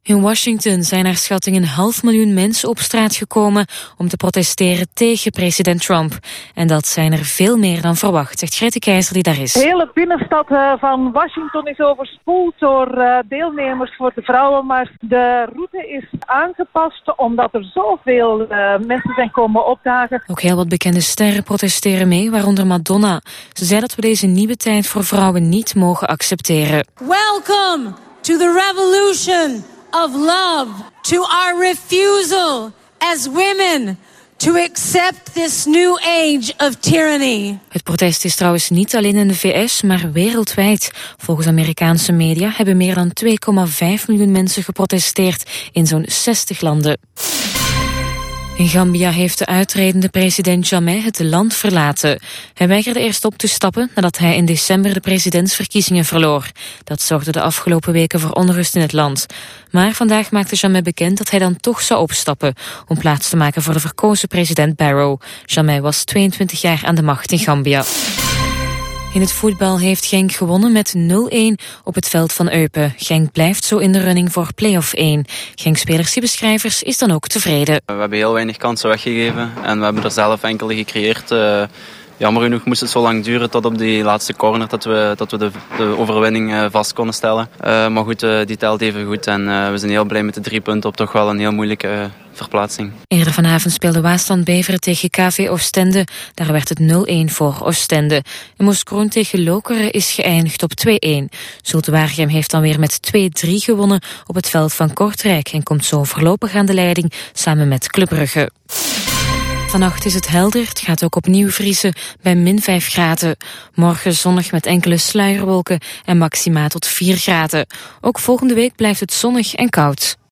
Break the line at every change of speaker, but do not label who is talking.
In Washington zijn naar schatting 500.000 mensen op straat gekomen om te protesteren tegen president Trump. En dat zijn er veel meer dan verwacht, zegt Grete Keizer die daar is.
De hele binnenstad van Washington is overspoeld door deelnemers voor de vrouwen. Maar de route is aangepast omdat er zoveel mensen zijn komen opdagen.
Ook heel wat bekende sterren protesteren mee, waaronder Madonna. Ze zei dat we deze nieuwe tijd voor vrouwen niet mogen accepteren.
Welcome to the revolution of love, to our refusal as women to accept this new age of tyranny.
Het protest is trouwens niet alleen in de VS, maar wereldwijd. Volgens Amerikaanse media hebben meer dan 2,5 miljoen mensen geprotesteerd in zo'n 60 landen. In Gambia heeft de uitredende president Jammeh het land verlaten. Hij weigerde eerst op te stappen nadat hij in december de presidentsverkiezingen verloor. Dat zorgde de afgelopen weken voor onrust in het land. Maar vandaag maakte Jammeh bekend dat hij dan toch zou opstappen om plaats te maken voor de verkozen president Barrow. Jammeh was 22 jaar aan de macht in Gambia. In het voetbal heeft Genk gewonnen met 0-1 op het veld van Eupen. Genk blijft zo in de running voor play-off 1. Genk-speler Siebe Schrijvers is dan ook tevreden.
We hebben heel weinig kansen weggegeven en we hebben er zelf enkele gecreëerd. Jammer genoeg moest het zo lang duren tot op die laatste corner dat we de overwinning vast konden stellen. Maar goed, die telt even goed en we zijn heel blij met de 3 punten op toch wel een heel moeilijke verplaatsing.
Eerder vanavond speelde Waasland-Beveren tegen KV Oostende. Daar werd het 0-1 voor Oostende. En Moeskroen tegen Lokeren is geëindigd op 2-1. Zulte Waregem heeft dan weer met 2-3 gewonnen op het veld van Kortrijk en komt zo voorlopig aan de leiding samen met Club Brugge. Vannacht is het helder, het gaat ook opnieuw vriezen bij min 5 graden. Morgen zonnig met enkele sluierwolken en maxima tot 4 graden. Ook volgende week blijft het zonnig en koud.